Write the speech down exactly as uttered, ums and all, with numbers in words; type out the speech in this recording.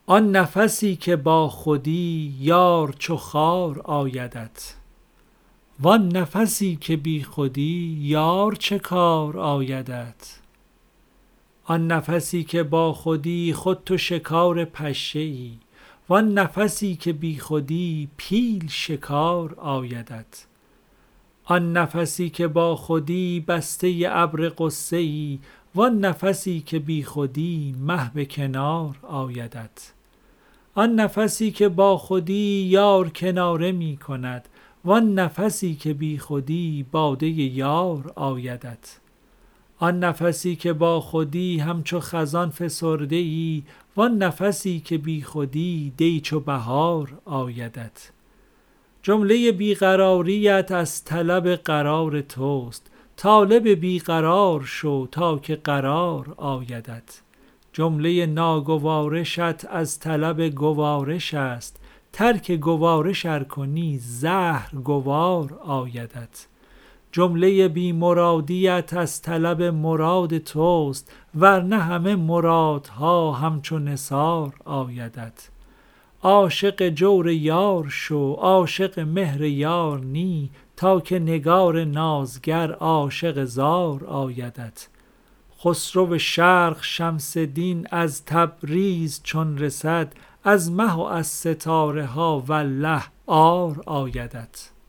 آن نفسی که با خودی یار چو خار آیدت، وان نفسی که بی خودی یار چه کار آیدت. آن نفسی که با خودی خود تو شکار پشه ای، وان نفسی که بی خودی پیل شکار آیدت. آن نفسی که با خودی بسته ابر غصه ای، وان نفسی که بی خودی مه به کنار آیدت. آن نفسی که با خودی یار کناره می کند، وان نفسی که بی خودی باده یار آیدت. آن نفسی که با خودی همچو خزان فسرده ای، وان نفسی که بی خودی دی چو بهار آیدت. جمله بیقراریت از طلب قرار توست، طالب بیقرار شو تا که قرار آیدت. جمله ناگوارشت از طلب گوارش است، ترک گوارش ار کنی زهر گوار آیدت. جمله بی مرادیت از طلب مراد توست، ورنه همه مرادها همچو نثار آیدت. عاشق جور یار شو عاشق مهر یار نی، تا که نگار نازگر عاشق زار آیدت. خسرو شرق شمس دین از تبریز چون رسد، از مه و از ستاره ها والله عار آیدت.